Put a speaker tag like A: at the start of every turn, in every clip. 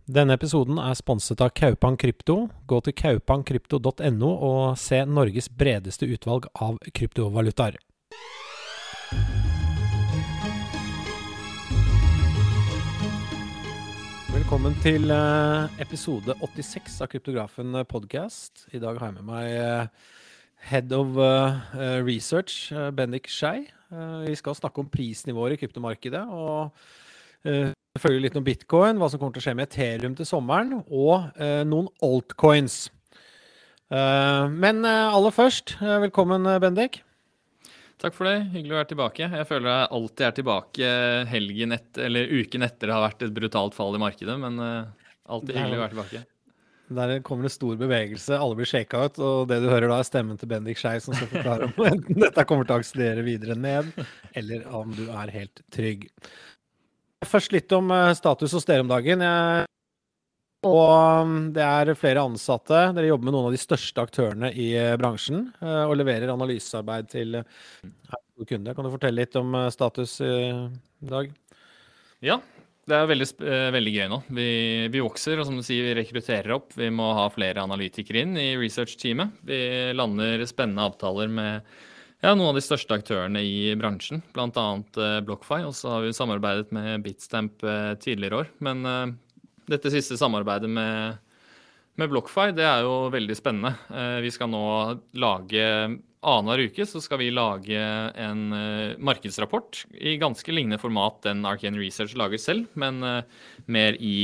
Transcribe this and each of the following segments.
A: Denne episoden sponset av Kaupang Krypto. Gå til kaupangkrypto.no og se Norges bredeste utvalg av kryptovalutaer. Velkommen til episode 86 av Kryptografen podcast. I dag har jeg med meg Head of Research, Bendik Schei. Vi skal snakke om prisnivåer i kryptomarkedet, og selvfølgelig litt om Bitcoin, hva som kommer til å skje med Ethereum til sommeren, og noen altcoins. Men aller først, velkommen Bendik.
B: Takk for det, hyggelig å være tilbake. Jeg føler jeg alltid tilbake uken etter det har vært et brutalt fall i markedet, men alltid hyggelig å være tilbake.
A: Der kommer det stor bevegelse, alle blir shaket ut, og det du hører da stemmen til Bendik Schei som skal forklare om enten dette kommer til å akselerere videre ned, eller om du helt trygg. Først litt om status hos dere om dagen. Og det flere ansatte. Dere jobber med noen av de største aktørene i bransjen og leverer analysearbeid til kunder. Kan du fortelle litt om status i dag?
B: Ja, det veldig gøy nå. Vi vokser, og som du sier, vi rekrutterer opp. Vi må ha flere analytikere inn i research-teamet. Vi lander spennende avtaler med noen av de største aktørene i bransjen, blant annet BlockFi, og så har vi samarbeidet med Bitstamp tidligere år. Men dette siste samarbeidet med BlockFi, det jo veldig spennende. Vi skal nå lage, annenhver uke så skal vi lage en markedsrapport i ganske lignende format den Arcane Research lager selv, men mer i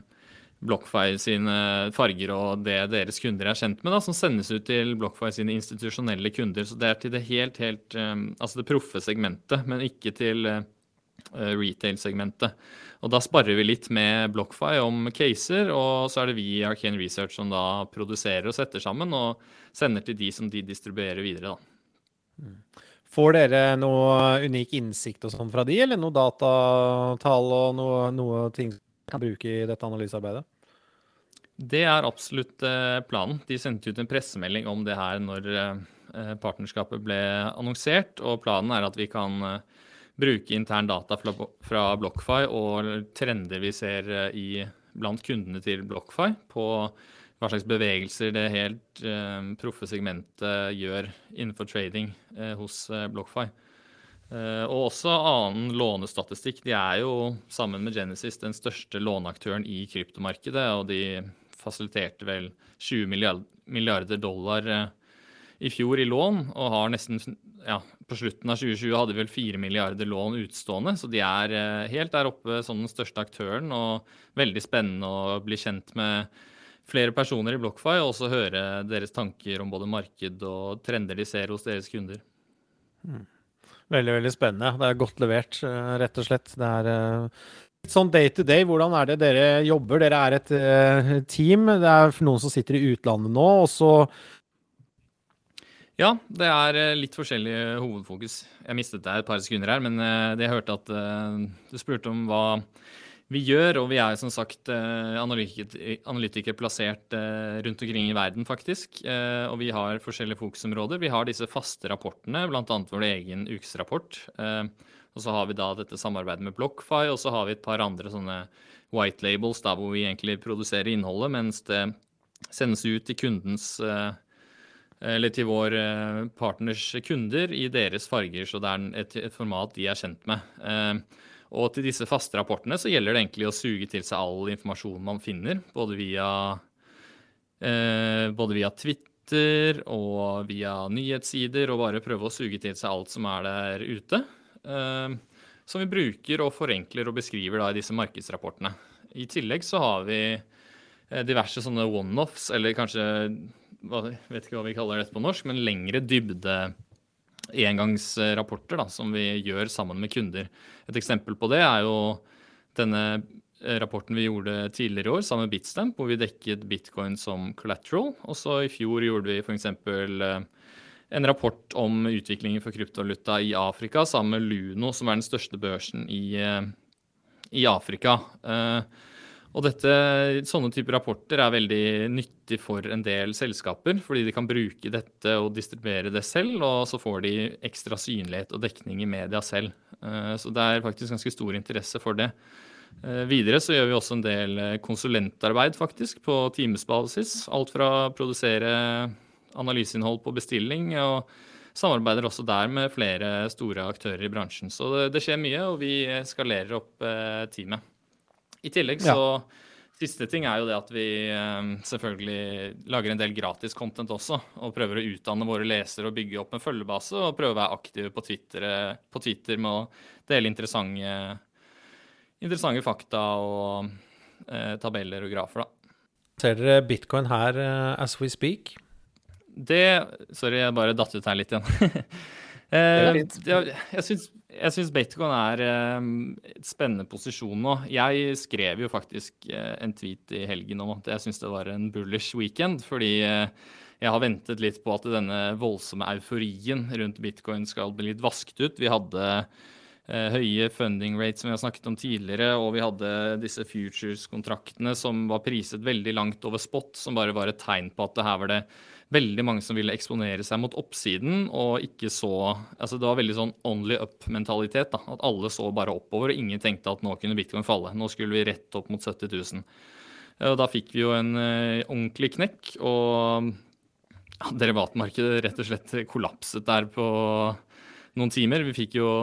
B: BlockFi sine farger og det deres kunder kjent med, da, som sendes ut til BlockFi sine institusjonelle kunder. Så det til det altså det proffe segmentet, men ikke til retail-segmentet. Og da sparer vi litt med BlockFi om caser, og så det vi i Arcane Research som da produserer og setter sammen, og sender til de som de distribuerer videre, da.
A: Får dere noe unik innsikt og sånn fra de, eller noe datatall og noe ting som kan bruke i dette analysearbeidet?
B: Det absolutt planen. De sendte ut en pressemelding om det her når partnerskapet ble annonsert, og planen at vi kan bruke intern data fra BlockFi og trender vi ser blant kundene til BlockFi på hva slags bevegelser det helt proffe segmentet gjør innenfor trading hos BlockFi. Og også annen lånestatistikk. De jo sammen med Genesis den største låneaktøren i kryptomarkedet, og de fasiliterte vel 20 milliarder dollar i fjor i lån, og har nesten, på slutten av 2020 hadde vi vel 4 milliarder lån utstående, så de helt der oppe som den største aktøren, og veldig spennende å bli kjent med flere personer i BlockFi, og også høre deres tanker om både marked og trender de ser hos deres kunder.
A: Veldig, veldig spennende. Det godt levert, rett og slett. Det litt sånn day to day, hvordan det dere jobber? Dere et team, det noen som sitter i utlandet nå, og så...
B: Ja, det litt forskjellig hovedfokus. Jeg mistet deg et par sekunder her, men jeg hørte at du spurte om hva vi gjør, og vi som sagt analytikere plassert rundt omkring i verden faktisk, og vi har forskjellige fokusområder. Vi har disse faste rapportene, blant annet vår egen ukesrapport, og så har vi da dette samarbeidet med BlockFi, og så har vi et par andre sånne white labels, da hvor vi egentlig produserer innholdet, mens det sendes ut til kundens, eller til vår partners kunder i deres farger, så det et format de kjent med. Og til disse faste rapportene så gjelder det egentlig å suge til seg all informasjon man finner, både via Twitter og via nyhetssider, og bare prøve å suge til seg alt som der ute, som vi bruker og forenkler og beskriver da i disse markedsrapportene. I tillegg så har vi diverse sånne one-offs, eller kanskje, vet ikke hva vi kaller det på norsk, men lengre dybde engangsrapporter da, som vi gjør sammen med kunder. Et eksempel på det jo denne rapporten vi gjorde tidligere i år sammen med Bitstamp, hvor vi dekket Bitcoin som collateral, og så i fjor gjorde vi for eksempel en rapport om utviklingen for kryptovaluta i Afrika sammen med Luno, som den største børsen i Afrika. Og sånne typer rapporter veldig nyttig for en del selskaper, fordi de kan bruke dette og distribuere det selv, og så får de ekstra synlighet og dekning i media selv. Så det faktisk ganske stor interesse for det. Videre så gjør vi også en del konsulentarbeid faktisk på timesbasis. Alt fra å produsere analyseinnhold på bestilling, og samarbeider også der med flere store aktører i bransjen. Så det skjer mye, og vi skalerer opp teamet. I tillegg så siste ting er jo det at vi selvfølgelig lager en del gratis content også, og prøver å utdanne våre lesere og bygge opp en følgebase, og prøve å være aktive på Twitter med å dele interessante fakta og tabeller og grafer da.
A: Ser dere Bitcoin her as we speak?
B: Sorry, jeg bare datt ut her litt igjen. Jeg synes Bitcoin er et spennende posisjon nå. Jeg skrev jo faktisk en tweet i helgen om at jeg synes det var en bullish weekend, fordi jeg har ventet litt på at denne voldsomme euforien rundt Bitcoin skal bli litt vasket ut. Vi hadde høye funding rates som vi har snakket om tidligere, og vi hadde disse futures-kontraktene som var priset veldig langt over spot, som bare var et tegn på at det her var det veldig mange som ville eksponere seg mot oppsiden, og ikke så, altså det var veldig sånn only up-mentalitet da, at alle så bare oppover, og ingen tenkte at nå kunne Bitcoin falle. Nå skulle vi rett opp mot 70 000. Og da fikk vi jo en ordentlig knekk, og derivatmarkedet rett og slett kollapset der på noen timer. Vi fikk jo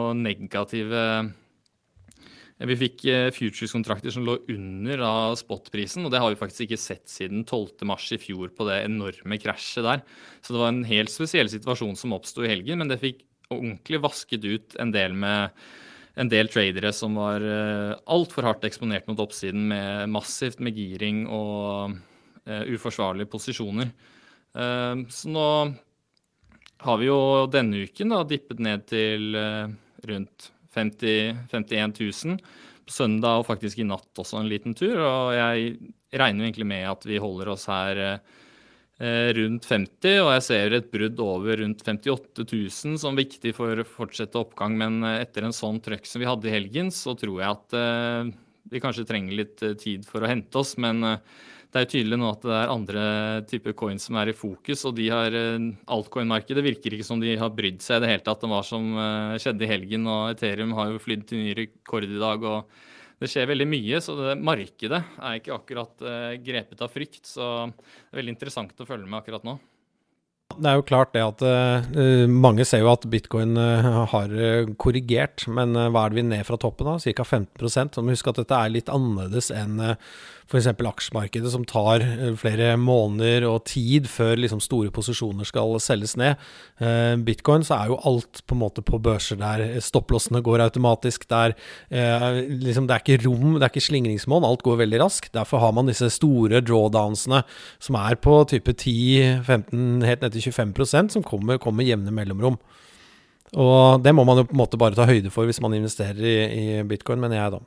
B: vi fikk futures-kontrakter som lå under av spotprisen, og det har vi faktisk ikke sett siden 12. mars i fjor på det enorme krasjet der. Så det var en helt spesiell situasjon som oppstod i helgen, men det fikk ordentlig vasket ut en del tradere som var alt for hardt eksponert mot oppsiden massivt med giring og uforsvarlige posisjoner. Så nå har vi jo denne uken da, dippet ned til rundt 51 000 på søndag, og faktisk i natt også en liten tur, og jeg regner jo egentlig med at vi holder oss her rundt 50, og jeg ser et brudd over rundt 58 000 som viktig for å fortsette oppgang, men etter en sånn trøkk som vi hadde i helgen, så tror jeg at vi kanskje trenger litt tid for å hente oss, men det er jo tydelig nå at det er andre typer coins som er i fokus, og altcoin-markedet virker ikke som de har brydd seg i det hele tatt om hva som skjedde i helgen, og Ethereum har jo flydd til ny rekord i dag, og det skjer veldig mye, så det markedet er ikke akkurat grepet av frykt, så det er veldig interessant å følge med akkurat nå.
A: Det er jo klart det at mange ser jo at Bitcoin har korrigert, men hva er det vi ned fra toppen da? Cirka 15%. Så må huske at dette er litt annerledes enn for eksempel aksjemarkedet som tar flere måneder og tid før liksom store posisjoner skal selges ned. Bitcoin så er jo alt på en måte på børser der stopplossene går automatisk, der liksom det er ikke rom, det er ikke slingringsmål, alt går veldig raskt. Derfor har man disse store drawdownsene som er på type 10-15, helt ned til 25%, som kommer jevne mellomrom. Og det må man jo på en måte bare ta høyde for hvis man investerer i Bitcoin, mener jeg da.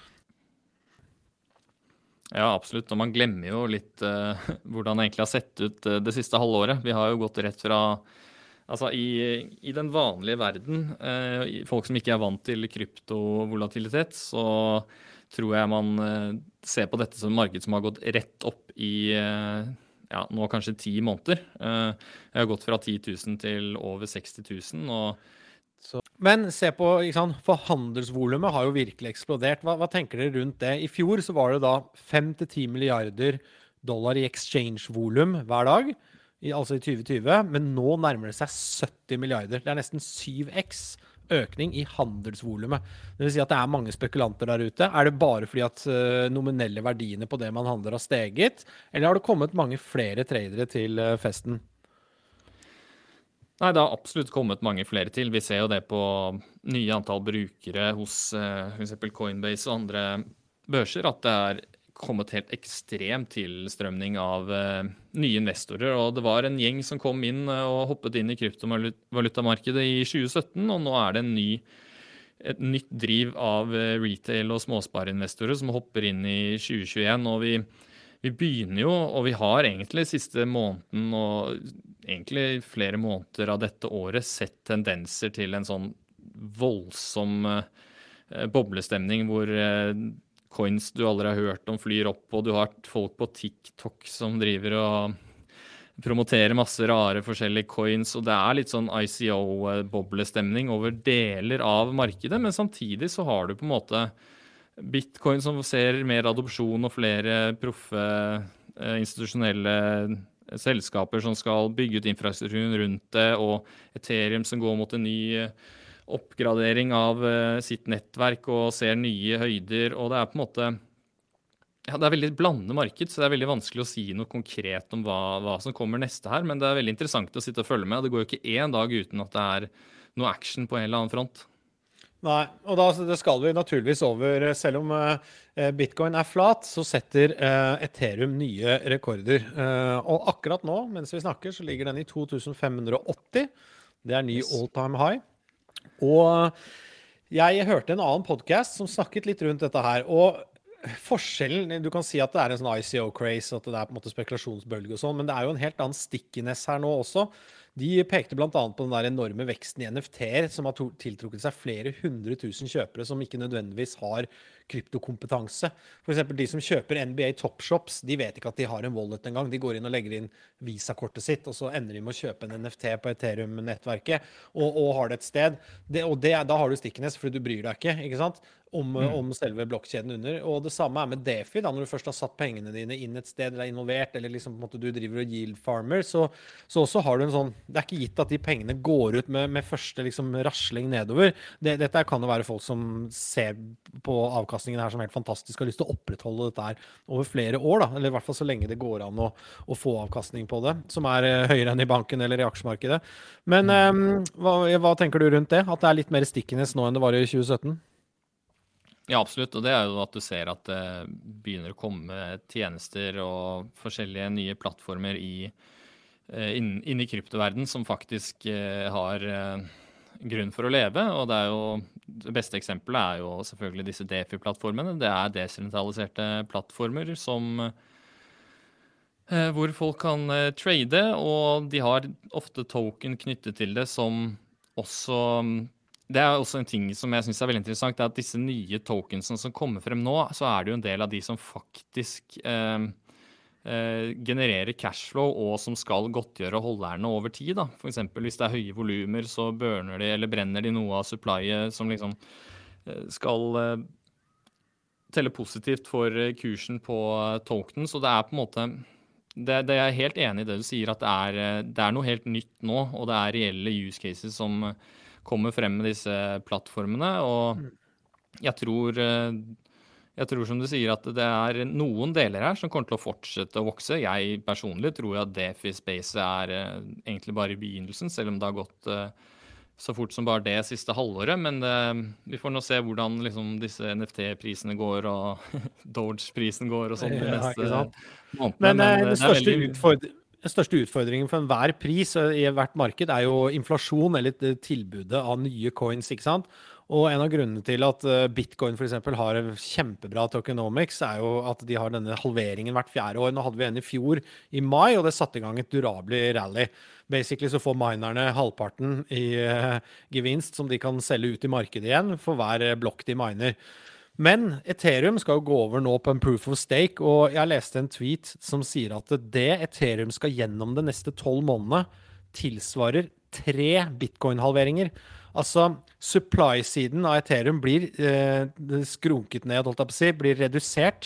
B: Ja, absolutt. Og man glemmer jo litt hvordan det egentlig har sett ut det siste halvåret. Vi har jo gått rett fra, altså i den vanlige verden, folk som ikke er vant til kryptovolatilitet, så tror jeg man ser på dette som et marked som har gått rett opp i nå kanskje 10 måneder. Jeg har gått fra 10 000 til over 60 000, og
A: men se på, ikke sant, for handelsvolumet har jo virkelig eksplodert. Hva tenker dere rundt det? I fjor så var det da 5-10 milliarder dollar i exchange-volum hver dag, altså i 2020, men nå nærmer det seg 70 milliarder. Det er nesten 7x økning i handelsvolumet. Det vil si at det er mange spekulanter der ute. Er det bare fordi at nominelle verdiene på det man handler har steget, eller har det kommet mange flere tradere til festen?
B: Nei, det har absolutt kommet mange flere til. Vi ser jo det på nye antall brukere hos for eksempel Coinbase og andre børser, at det er kommet helt ekstrem tilstrømning av nye investorer. Og det var en gjeng som kom inn og hoppet inn i kryptovalutamarkedet i 2017, og nå er det et nytt driv av retail- og småsparinvestorer som hopper inn i 2021, og vi begynner jo, og vi har egentlig siste måneden og egentlig flere måneder av dette året sett tendenser til en sånn voldsom boblestemning hvor coins du aldri har hørt om flyr opp, og du har folk på TikTok som driver og promoterer masse rare forskjellige coins, og det er litt sånn ICO-boblestemning over deler av markedet, men samtidig så har du på en måte Bitcoin som ser mer adopsjon og flere proffe institusjonelle selskaper som skal bygge ut infrastrukturen rundt det, og Ethereum som går mot en ny oppgradering av sitt nettverk og ser nye høyder. Og det er på en måte det er veldig blandende marked, så det er veldig vanskelig å si noe konkret om hva som kommer neste her. Men det er veldig interessant å sitte og følge med. Det går jo ikke én dag uten at det er noe action på en eller annen front.
A: Nei, og det skal vi naturligvis over. Selv om Bitcoin er flat, så setter Ethereum nye rekorder. Og akkurat nå, mens vi snakker, så ligger den i 2580. Det er ny all-time high. Og jeg hørte en annen podcast som snakket litt rundt dette her. Og forskjellen, du kan si at det er en sånn ICO-craze, at det er på en måte spekulasjonsbølge og sånn, men det er jo en helt annen stickiness her nå også. De pekte blant annet på den der enorme veksten i NFT-er, som har tiltrukket seg flere 100 000 kjøpere som ikke nødvendigvis har kryptokompetanse. For eksempel de som kjøper NBA Top Shops, de vet ikke at de har en wallet en gang. De går inn og legger inn Visa-kortet sitt, og så ender de med å kjøpe en NFT på Ethereum-nettverket, og har det et sted. Da har du stickiness, for du bryr deg ikke sant? Om selve blokkjeden under. Og det samme er med DeFi, da, når du først har satt pengene dine inn et sted, eller er involvert, eller liksom på en måte du driver og yield farmer, så også har du en sånn, det er ikke gitt at de pengene går ut med første liksom rasling nedover. Dette kan jo være folk som ser på avkastningen her som helt fantastisk, har lyst til å opprettholde dette her over flere år, da, eller i hvert fall så lenge det går an å få avkastning på det, som er høyere enn i banken eller i aksjemarkedet. Men hva tenker du rundt det? At det er litt mer stickiness nå enn det var i 2017?
B: Ja, absolutt. Og det er jo at du ser at det begynner å komme tjenester og forskjellige nye plattformer inn i kryptoverden som faktisk har grunn for å leve. Og det beste eksempelet er jo selvfølgelig disse DeFi-plattformene. Det er desentraliserte plattformer hvor folk kan trade, og de har ofte token knyttet til det som også... Det er også en ting som jeg synes er veldig interessant, det er at disse nye tokensene som kommer frem nå, så er det jo en del av de som faktisk genererer cashflow og som skal godtgjøre holderne over tid. Da. For eksempel hvis det er høye volumer, så burner de eller brenner de noe av supplyet som liksom skal telle positivt for kursen på tokenen. Så det er på en måte, det er jeg helt enig i det du sier, at det er noe helt nytt nå, og det er reelle use cases som kommer frem med disse plattformene, og jeg tror som du sier at det er noen deler her som kommer til å fortsette å vokse. Jeg personlig tror at DeFi-space er egentlig bare i begynnelsen, selv om det har gått så fort som bare det siste halvåret, men vi får nå se hvordan liksom, disse NFT-prisene går, og Doge-prisen går, og sånn de neste månedene.
A: Men den største utfordringen for enhver pris i hvert marked er jo inflasjon eller tilbudet av nye coins, ikke sant? Og en av grunnene til at Bitcoin for eksempel har kjempebra tokenomics er jo at de har denne halveringen hvert 4. år. Nå hadde vi en i fjor i mai, og det satte i gang et durabelig rally. Basically så får minerne halvparten i gevinst som de kan selge ut i markedet igjen for hver blokk de miner. Men Ethereum skal jo gå over nå på en proof of stake, og jeg leste en tweet som sier at det Ethereum skal gjennom de neste 12 månedene tilsvarer 3 bitcoin-halveringer. Altså, supply-siden av Ethereum blir skrunket ned, holdt jeg på å si, blir redusert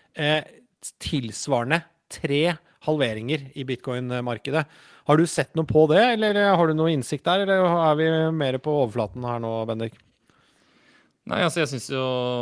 A: tilsvarende 3 halveringer i bitcoin-markedet. Har du sett noe på det, eller har du noe innsikt der, eller er vi mer på overflaten her nå, Bendik?
B: Nei, altså jeg synes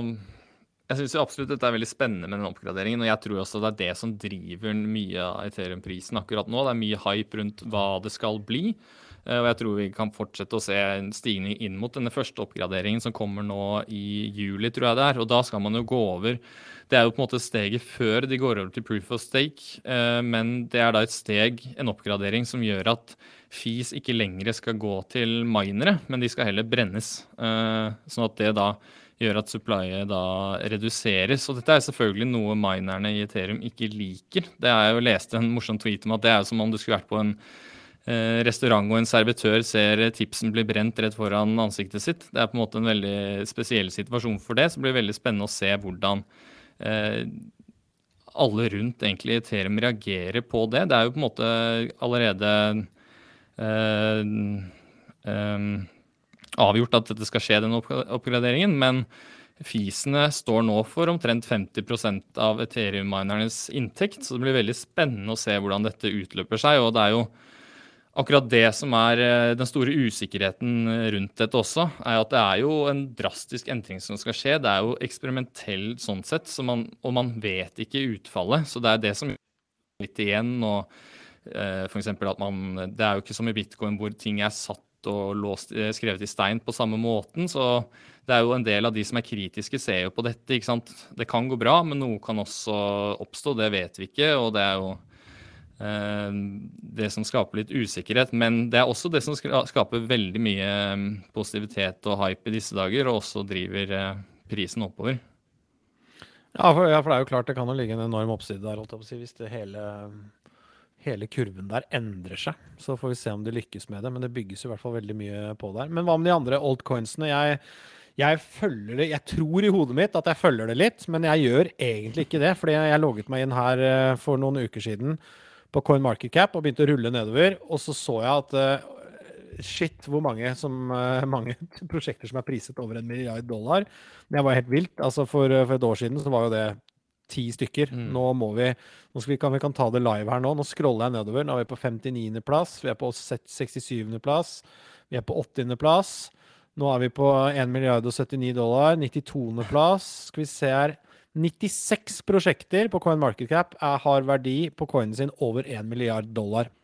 B: jo absolutt dette er veldig spennende med den oppgraderingen, og jeg tror også det er det som driver mye av Ethereum-prisen akkurat nå. Det er mye hype rundt hva det skal bli, og jeg tror vi kan fortsette å se en stigning inn mot denne første oppgraderingen som kommer nå i juli, tror jeg det er, og da skal man jo gå over. Det er jo på en måte steget før de går over til proof of stake, men det er da et steg, en oppgradering som gjør at fees ikke lenger skal gå til minere, men de skal heller brennes, sånn at det da gjør at supplyet da reduseres. Og dette er selvfølgelig noe minerne i Ethereum ikke liker. Det er jo lest en morsom tweet om at det er som om du skulle vært på en restaurant og en servitør ser tipsen bli brent rett foran ansiktet sitt. Det er på en måte en veldig spesiell situasjon for det, så det blir veldig spennende å se hvordan alle rundt egentlig Ethereum reagerer på det. Det er jo på en måte allerede avgjort at dette skal skje, den oppgraderingen, men Feesene står nå for omtrent 50% av Ethereum-minernes inntekt, så det blir veldig spennende å se hvordan dette utløper seg, og det er jo akkurat det som er den store usikkerheten rundt dette også, er at det er jo en drastisk endring som skal skje. Det er jo eksperimentell sånn sett, og man vet ikke utfallet, så det er det som er litt igjen, og for eksempel at det er jo ikke som i Bitcoin hvor ting er satt og skrevet i stein på samme måten, så det er jo en del av de som er kritiske ser jo på dette, ikke sant? Det kan gå bra, men noe kan også oppstå, det vet vi ikke, og det er jo det som skaper litt usikkerhet, men det er også det som skaper veldig mye positivitet og hype i disse dager, og også driver prisen oppover.
A: Ja, for det er jo klart det kan jo ligge en enorm oppside der, holdt jeg på å si, hvis det hele kurven der endrer seg. Så får vi se om de lykkes med det, men det bygges i hvert fall veldig mye på der. Men hva med de andre altcoinsene? Jeg følger det, jeg tror i hodet mitt at jeg følger det litt, men jeg gjør egentlig ikke det, fordi jeg logget meg inn her for noen uker siden på CoinMarketCap og begynte å rulle nedover, og så jeg at shit, hvor mange prosjekter som er priset over $1 milliard. Det var helt vilt. Altså for et år siden så var jo det 10 stykker. Nå kan vi ta det live her nå. Nå scroller jeg nedover. Nå er vi på 59. plass. Vi er på 67. plass. Vi er på 80. plass. Nå er vi på $1 milliard og $79. 92. plass. Skal vi se her. 96 prosjekter på CoinMarketCap har verdi på coinen sin over $1 milliard.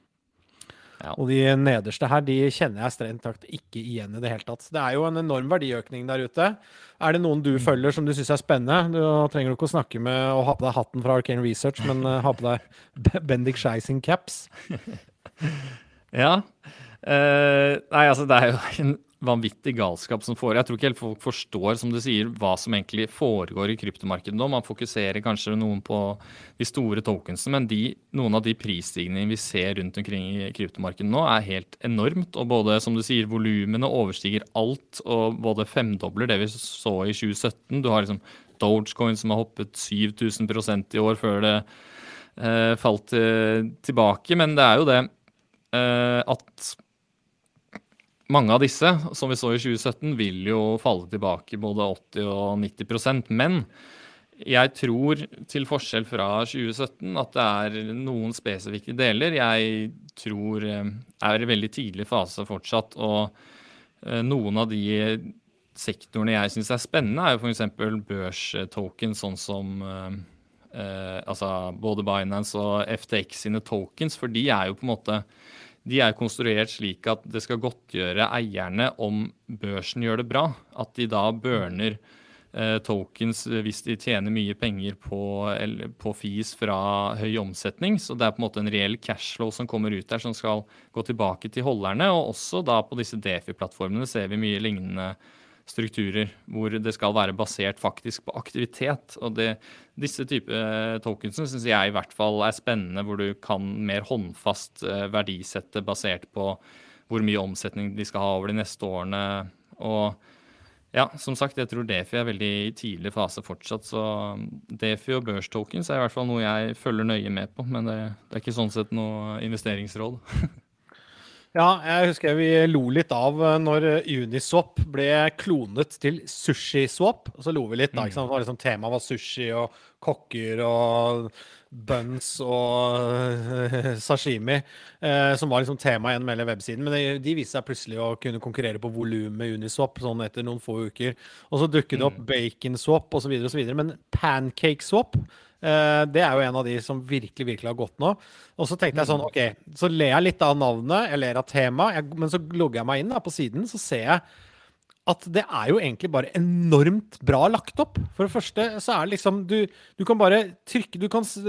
A: Ja. Og de nederste her, de kjenner jeg strengt takt ikke igjen i det hele tatt. Det er jo en enorm verdiøkning der ute. Er det noen du følger som du synes er spennende? Du trenger ikke å snakke med og ha på deg hatten fra Arcane Research, men ha på deg Bendik Skei sin caps.
B: Ja. Nei, altså det er jo en vanvittig galskap som foregår. Jeg tror ikke helt folk forstår, som du sier, hva som egentlig foregår i kryptomarkedet nå. Man fokuserer kanskje noen på de store tokensene, men noen av de prisstigningene vi ser rundt omkring i kryptomarkedet nå er helt enormt, og både, som du sier, volumene overstiger alt, og både femdobler det vi så i 2017. Du har liksom Dogecoin som har hoppet 7000% i år før det falt tilbake, men det er jo det at mange av disse, som vi så i 2017, vil jo falle tilbake både 80 og 90%, men jeg tror til forskjell fra 2017 at det er noen spesifikke deler jeg tror er i veldig tidlig fase fortsatt, og noen av de sektorene jeg synes er spennende er jo for eksempel børstoken, sånn som altså både Binance og FTX sine tokens, for de er jo på en måte de er konstruert slik at det skal godtgjøre eierne om børsen gjør det bra. At de da burner tokens hvis de tjener mye penger på fees fra høy omsetning. Så det er på en måte en reell cashflow som kommer ut der som skal gå tilbake til holderne. Og også da på disse DeFi-plattformene ser vi mye lignende strukturer hvor det skal være basert faktisk på aktivitet. Og disse type tokensene synes jeg i hvert fall er spennende, hvor du kan mer håndfast verdisette basert på hvor mye omsetning de skal ha over de neste årene. Og ja, som sagt, jeg tror DeFi er veldig i tidlig fase fortsatt, så DeFi og børstokens er i hvert fall noe jeg følger nøye med på, men det er ikke sånn sett noe investeringsråd.
A: Ja, jeg husker vi lo litt av når Uniswap ble klonet til SushiSwap, og så lo vi litt da, ikke sant? Det var liksom temaet var sushi og kokker og buns og sashimi, som var liksom tema gjennom hele websiden, men de viste seg plutselig å kunne konkurrere på volum med Uniswap sånn etter noen få uker, og så dukket det opp BaconSwap og så videre, men PancakeSwap, det er jo en av de som virkelig har gått nå. Og så tenkte jeg sånn, ok, så ler jeg litt av navnet, jeg ler av temaet, men så logger jeg meg inn da på siden, så ser jeg at det er jo egentlig bare enormt bra lagt opp. For det første så er det liksom, du kan bare trykke,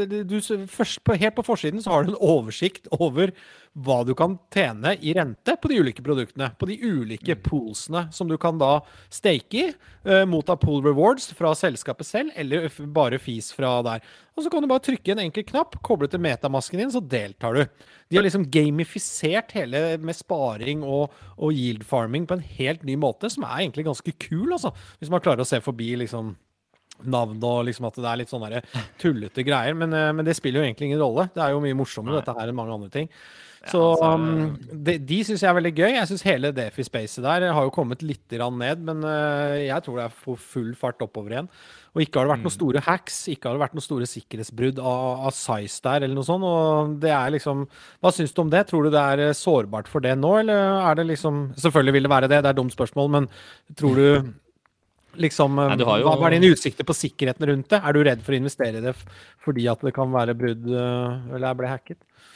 A: helt på forsiden så har du en oversikt over hva du kan tjene i rente på de ulike produktene, på de ulike poolsene som du kan da stake i, motta pool rewards fra selskapet selv, eller bare fees fra der. Og så kan du bare trykke en enkel knapp, koble til metamasken din, så deltar du. De har liksom gamifisert hele med sparing og yield farming på en helt ny måte, som er egentlig ganske kul, altså. Hvis man klarer å se forbi liksom navn og liksom at det litt sånne tullete greier, men det spiller jo egentlig ingen rolle. Det jo mye morsommere dette her enn mange andre ting. Så de synes jeg veldig gøy. Jeg synes hele DeFi-spacet der har jo kommet litt grann ned, men jeg tror det for full fart oppover igjen. Og ikke har det vært noen store hacks, ikke har det vært noen store sikkerhetsbrudd av size der, eller noe sånt. Og det liksom, hva synes du om det? Tror du det sårbart for det nå, eller det liksom, selvfølgelig vil det være det, det et dumt spørsmål, men tror du liksom, hva dine utsikter på sikkerheten rundt det? Du redd for å investere i det fordi at det kan være brudd eller ble hacket?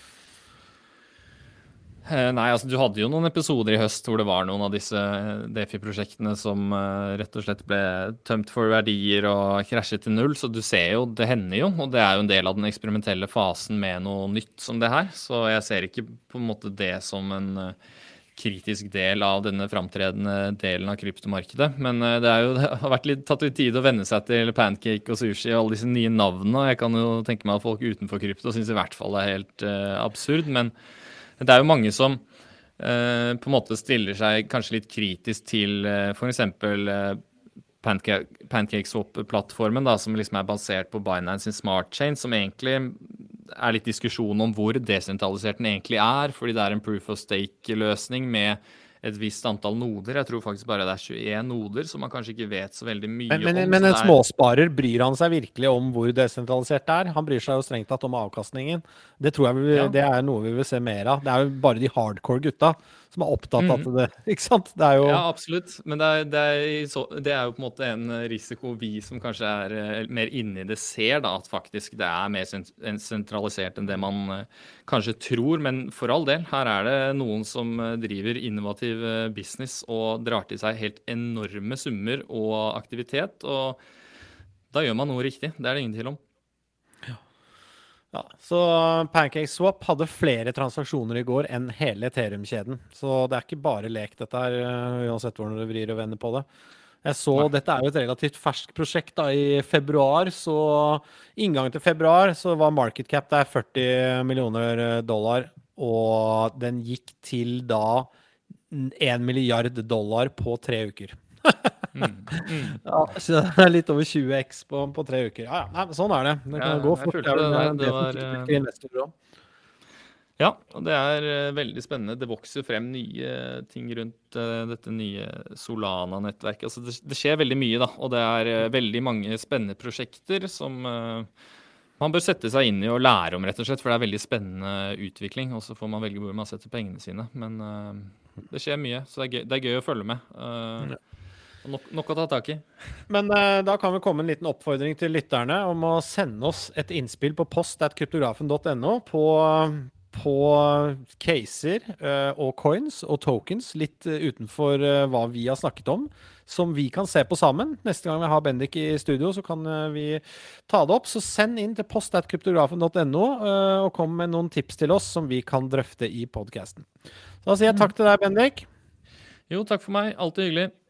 B: Nei, altså du hadde jo noen episoder i høst hvor det var noen av disse DeFi-prosjektene som rett og slett ble tømt for verdier og krasjet til null, så du ser jo, det hender jo, og det jo en del av den eksperimentelle fasen med noe nytt som det her, så jeg ser ikke på en måte det som en kritisk del av denne framtredende delen av kryptomarkedet, men det har vært litt tatt ut tid å venne seg til pancake og sushi og alle disse nye navnene, og jeg kan jo tenke meg at folk utenfor krypto synes i hvert fall det helt absurd, men det jo mange som på en måte stiller seg kanskje litt kritisk til for eksempel PancakeSwap-plattformen da, som liksom basert på Binance sin Smart Chain, som egentlig litt diskusjon om hvor desentralisert den egentlig fordi det en proof of stake-løsning med et visst antall noder. Jeg tror faktisk bare det 21 noder, som man kanskje ikke vet så veldig mye om.
A: Men en småsparer, bryr han seg virkelig om hvor desentralisert det Han bryr seg jo strengt tatt om avkastningen. Det tror jeg det noe vi vil se mer av. Det jo bare de hardcore gutta som opptatt av det, ikke sant? Det jo...
B: Ja, absolutt. Men det jo på en måte en risiko vi som kanskje mer inne i det ser, da, at faktisk det mer sentralisert enn det man kanskje tror. Men for all del, her det noen som driver innovativ business og drar til seg helt enorme summer og aktivitet, og da gjør man noe riktig. Det det ingen tvil om.
A: Ja, så PancakeSwap hadde flere transaksjoner i går enn hele Ethereum-kjeden. Så det ikke bare lek dette her, uansett hvordan du vrir og vender på det. Jeg så, dette jo et relativt ferskt prosjekt da, i februar, så inngangen til februar så var market cap der $40 millioner, og den gikk til da $1 milliard på 3 uker. Ja, så det litt over 20x på 3 uker. Ja, nei, sånn det. Det kan gå fort. Det investorer også.
B: Ja, og det veldig spennende. Det vokser jo frem nye ting rundt dette nye Solana-nettverket. Altså, det skjer veldig mye, da, og det veldig mange spennende prosjekter som man bør sette seg inn i og lære om, rett og slett, for det veldig spennende utvikling, og så får man velge hvor man setter pengene sine. Men det skjer mye, så det gøy å følge med. Nok å ta tak i.
A: Men da kan vi komme en liten oppfordring til lytterne om å sende oss et innspill på post@kryptografen.no på caser og coins og tokens litt utenfor hva vi har snakket om, som vi kan se på sammen. Neste gang vi har Bendik i studio, så kan vi ta det opp. Så send inn til post@kryptografen.no og kom med noen tips til oss som vi kan drøfte i podcasten. Så da sier jeg takk til deg, Bendik.
B: Jo, takk for meg. Alltid hyggelig.